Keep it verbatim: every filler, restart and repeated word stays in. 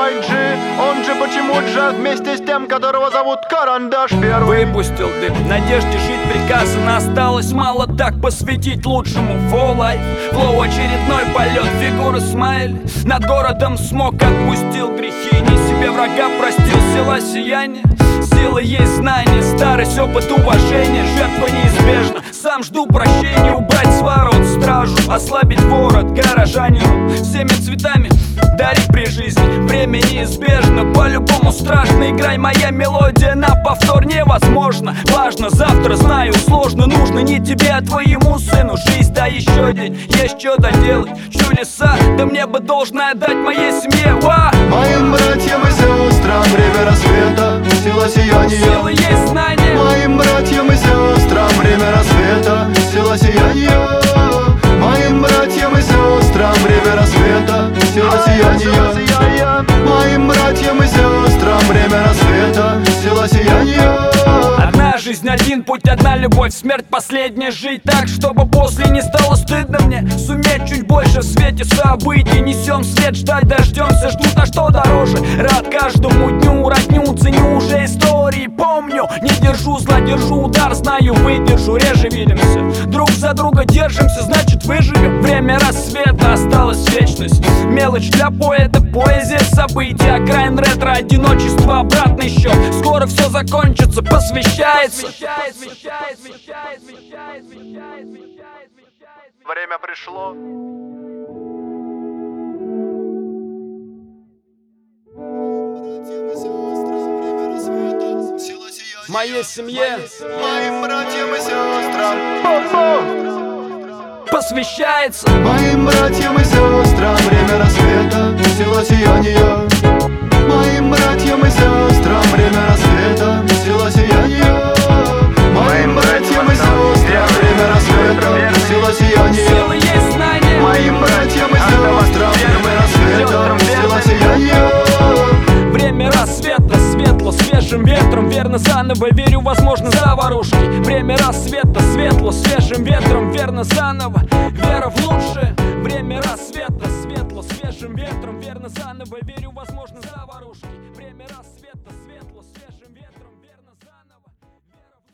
файв джи. Он же почему же вместе с тем, которого зовут Карандаш Первый. Выпустил дым, в надежде жить приказано. Осталось мало, так посвятить лучшему. For life, флоу очередной полет, фигуры смайл. Над городом смог, отпустил грехи. Не себе врага простил, сила сияния. Сила есть знание, старость, опыт, уважение. Жертва неизбежна, сам жду прощения. Убрать свару от стражу, ослабить ворот горожанину. Всеми цветами дарить при жизни. Время неизбежно, по-любому страшно. Играй, моя мелодия на повтор невозможно. Важно, завтра знаю, сложно. Нужно не тебе, а твоему сыну. Жизнь, да еще день, есть что доделать. Чудеса, да мне бы должно отдать моей семье. Ва! Моим братьям и сестрам время рассвета, сила сияния. Сила есть знание. Моим братьям и сестрам время рассвета, сила сияния. Моим братьям и сестрам время рассвета, сила сияния. Моим братьям и сестрам время рассвета, сила сияния. Одна жизнь, один путь, одна любовь, смерть последняя. Жить так, чтобы после не стало стыдно мне. Суметь чуть больше в свете событий. Несем свет, ждать дождемся, ждут, а что дороже. Рад каждому дню, родню, ценю уже истории. Помню, не держу зла, держу удар, знаю, выдержу, реже видимся. Друг за друга держимся, значит выживем. Время рассвета, осталась вечность. Мелочь для поэта, поэзия событий. Окраин ретро, одиночество, обратный счет. Скоро все закончится, посвящается. Время пришло. Моей семье, моим братьям и сестрам посвящается. Моим братьям и сестрам время рассвета, сила сияния. Моим братьям и сестрам время рассвета, сила сияния. Моим братьям и сестрам время рассвета, сила сияния. Сила есть знание. Моим братьям и сестрам время рассвета, сила сияния. Время рассвета, светло, свежим ветром. Верно, заново, верю, возможно, заварушки. Время рассвета, светло, свежим ветром. Верно, заново, вера в лучшее. Время рассвета, светло, свежим ветром. Верно, заново, верю, возможно.